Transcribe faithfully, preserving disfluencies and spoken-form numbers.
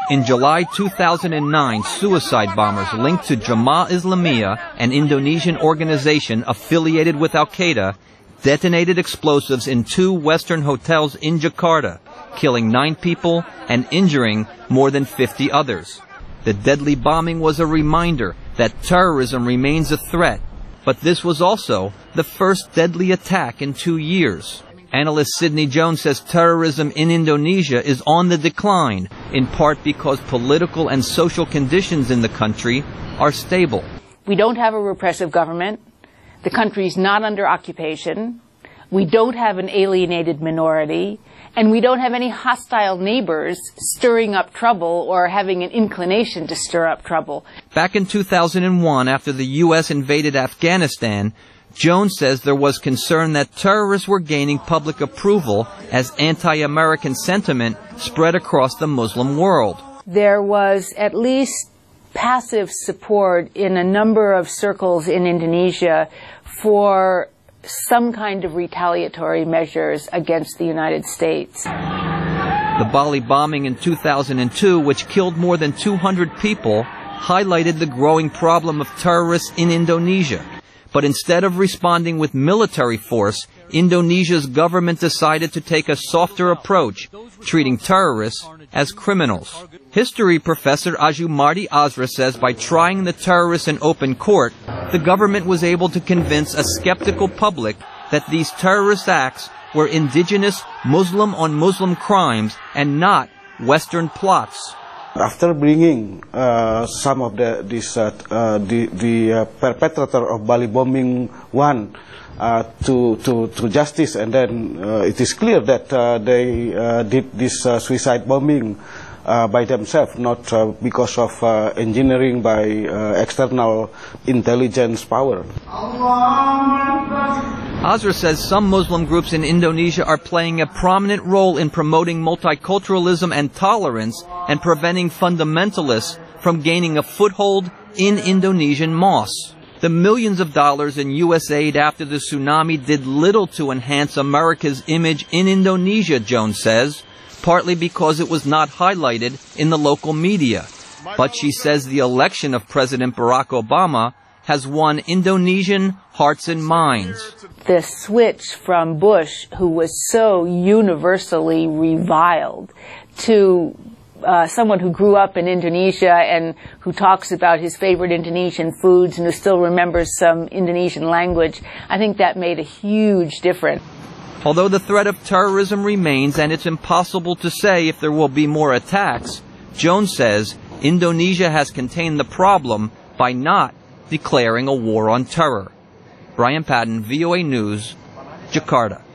In July two thousand nine, suicide bombers linked to Jemaah Islamiyah, an Indonesian organization affiliated with Al-Qaeda, detonated explosives in two Western hotels in Jakarta, killing nine people and injuring more than fifty others. The deadly bombing was a reminder that terrorism remains a threat, but this was also the first deadly attack in two years. Analyst Sidney Jones says terrorism in Indonesia is on the decline, in part because political and social conditions in the country are stable. We don't have a repressive government. The country's not under occupation. We don't have an alienated minority. And we don't have any hostile neighbors stirring up trouble or having an inclination to stir up trouble. Back in two thousand one, after the U S invaded Afghanistan, Jones says there was concern that terrorists were gaining public approval as anti-American sentiment spread across the Muslim world. There was at least passive support in a number of circles in Indonesia for some kind of retaliatory measures against the United States. The Bali bombing in two thousand two, which killed more than two hundred people, highlighted the growing problem of terrorists in Indonesia. But instead of responding with military force, Indonesia's government decided to take a softer approach, treating terrorists as criminals. History professor Azumardi Azra says by trying the terrorists in open court, the government was able to convince a skeptical public that these terrorist acts were indigenous Muslim-on-Muslim crimes and not Western plots. After bringing uh, some of the this uh, uh, the the uh, perpetrator of Bali bombing one uh, to to to justice, and then uh, it is clear that uh, they uh, did this uh, suicide bombing uh, by themselves, not uh, because of uh, engineering by uh, external intelligence power. Azra says some Muslim groups in Indonesia are playing a prominent role in promoting multiculturalism and tolerance and preventing fundamentalists from gaining a foothold in Indonesian mosques. The millions of dollars in U S aid after the tsunami did little to enhance America's image in Indonesia, Jones says, partly because it was not highlighted in the local media. But she says the election of President Barack Obama has won Indonesian hearts and minds. The switch from Bush, who was so universally reviled, to uh, someone who grew up in Indonesia and who talks about his favorite Indonesian foods and who still remembers some Indonesian language, I think that made a huge difference. Although the threat of terrorism remains and it's impossible to say if there will be more attacks, Jones says Indonesia has contained the problem by not declaring a war on terror. Brian Patton, V O A News, Jakarta.